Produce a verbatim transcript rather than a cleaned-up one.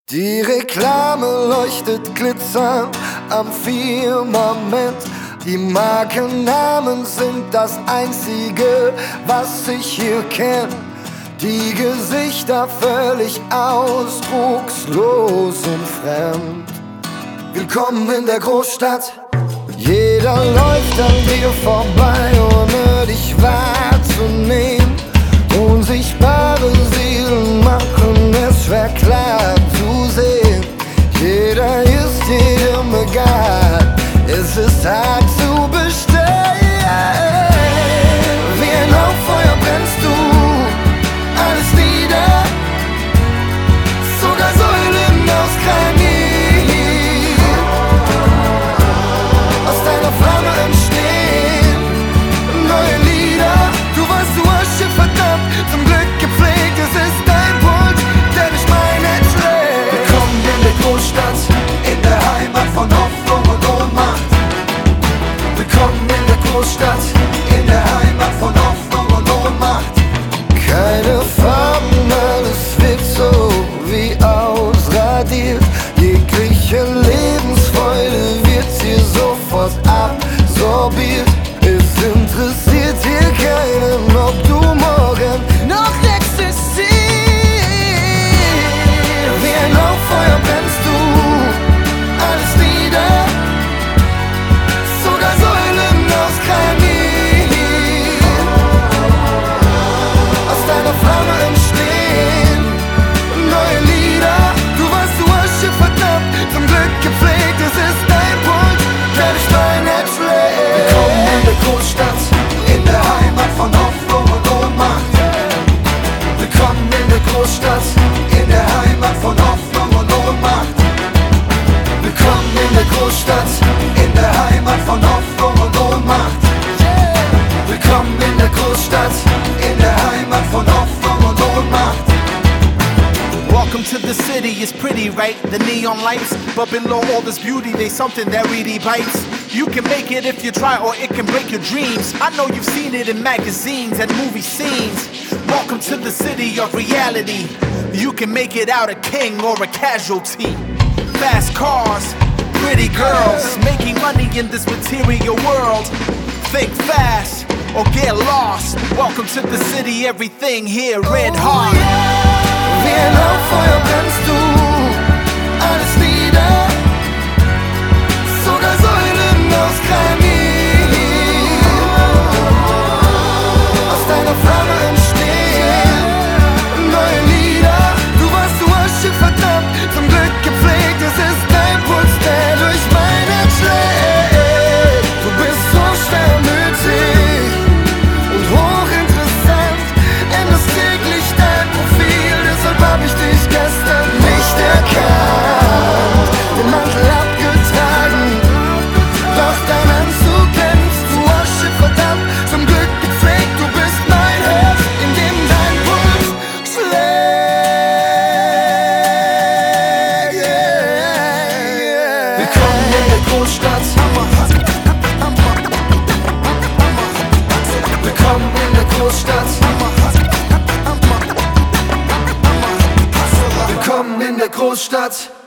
Die Reklame leuchtet glitzernd am Firmament. Die Markennamen sind das Einzige, was ich hier kenn. Die Gesichter völlig ausdruckslos und fremd. Willkommen in der Großstadt. Jeder läuft an dir vorbei, ohne dich wahrzunehmen. Unsichtbare Seelen machen es schwer klar zu sehen. Jeder ist jedem egal, es ist hart zu bestehen. Wie ein Lauffeuer brennst du alles nieder, sogar Säulen aus Granit. Aus deiner Flamme entstehen neue Lieder. Du warst so Asche, verdammt, zum Glück gepflegt. Es ist dein Pult, der durch mein Herz schlägt. Willkommen in der Großstadt, in der Heimat von Hoffnung und Ohnmacht. Willkommen in der Großstadt, in der Heimat von Hoffnung und Ohnmacht. Keine Farben, alles wirkt so wie ausradiert. Jegliche Lebensfreude wird hier sofort absorbiert. Es interessiert hier keinen, ob du morgen noch existierst. Wie ein Lauffeuer brennst du alles nieder, sogar Säulen aus Granit. Aus deiner Flamme entstehen neue Lieder. Du warst so Asche, verdammt, zum Glück gepflegt. Es ist dein Pult, der durch mein Herz schlägt. Willkommen in der Großstadt, in der Heimat von Hoffnung und Ohnmacht. Willkommen in der Großstadt, in der Heimat von Hoffnung und Ohnmacht. Willkommen in der Großstadt, in der Heimat von Hoffnung und Ohnmacht. Willkommen in der Großstadt, in der Heimat von Hoffnung und Ohnmacht. Welcome to the city, it's pretty, right? The neon lights, but below all this beauty, there's something that really bites. You can make it if you try, or it can break your dreams. I know you've seen it in magazines and movie scenes. Welcome to the city of reality. You can make it out a king or a casualty. Fast cars, pretty girls, making money in this material world. Think fast or get lost. Welcome to the city, everything here red hot. Wie ein Lauffeuer brennst du alles nieder, sogar Säulen aus Granit. Aus deiner Flamme entstehen neue Lieder. Du warst so Asche, verdammt, zum Glück gepflegt. Es ist dein Puls, der durch mein Herz schlägt. Du bist so schwermütig und hochinteressant, änderst täglich dein Profil. Deshalb hab ich dich gestern nicht erkannt, den Mantel abgetragen, doch dein Anzug glänzt. Du Asche, verdammt, zum Glück gepflegt. Du bist mein Herz, in dem dein Puls schlägt. Willkommen in der Großstadt. Willkommen in der Großstadt. Willkommen in der Großstadt.